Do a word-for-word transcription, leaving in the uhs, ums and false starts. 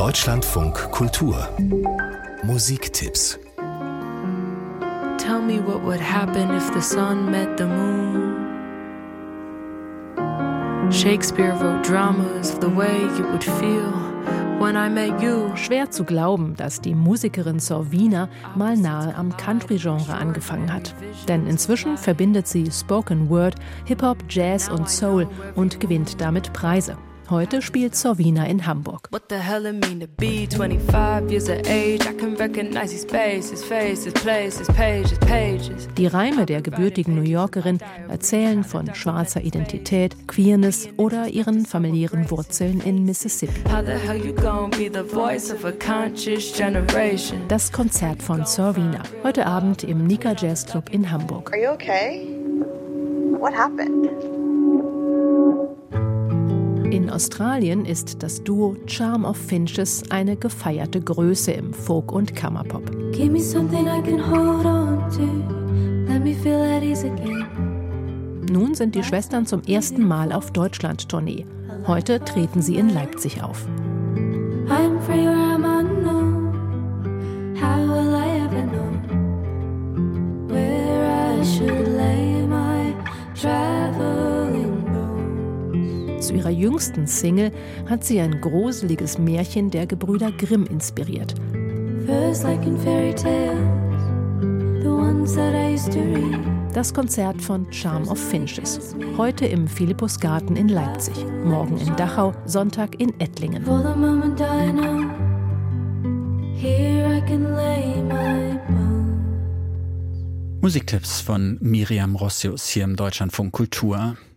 Deutschlandfunk Kultur Musiktipps. Tell me what would happen if the sun met the moon. Shakespeare wrote dramas of the way you would feel when I met you. Schwer zu glauben, dass die Musikerin Sorvina mal nahe am Country-Genre angefangen hat. Denn inzwischen verbindet sie Spoken Word, Hip-Hop, Jazz und Soul und gewinnt damit Preise. Heute spielt Sorvina in Hamburg. What the hell it mean to be twenty-five years of age? I can recognize his face, his face, his place, his page, his pages. Die Reime der gebürtigen New Yorkerin erzählen von schwarzer Identität, Queerness oder ihren familiären Wurzeln in Mississippi. How the hell you gonna be the voice of a conscious generation? Das Konzert von Sorvina. Heute Abend im Nika Jazz Club in Hamburg. Are you okay? What happened? In Australien ist das Duo Charm of Finches eine gefeierte Größe im Folk- und Kammerpop. Give me something I can hold on to. Let me feel at ease again. Nun sind die Schwestern zum ersten Mal auf Deutschland-Tournee. Heute treten sie in Leipzig auf. I'm free or I'm unknown. How will I ever know where I should lay my traveling bones? Zu ihrer jüngsten Single hat sie ein gruseliges Märchen der Gebrüder Grimm inspiriert. First like in fairy tales, the ones that I used to read. Das Konzert von Charm of Finches. Heute im Philippusgarten in Leipzig. Morgen in Dachau, Sonntag in Ettlingen. For the moment I know, here I can lay my bones. Musiktipps von Miriam Rossius hier im Deutschlandfunk Kultur.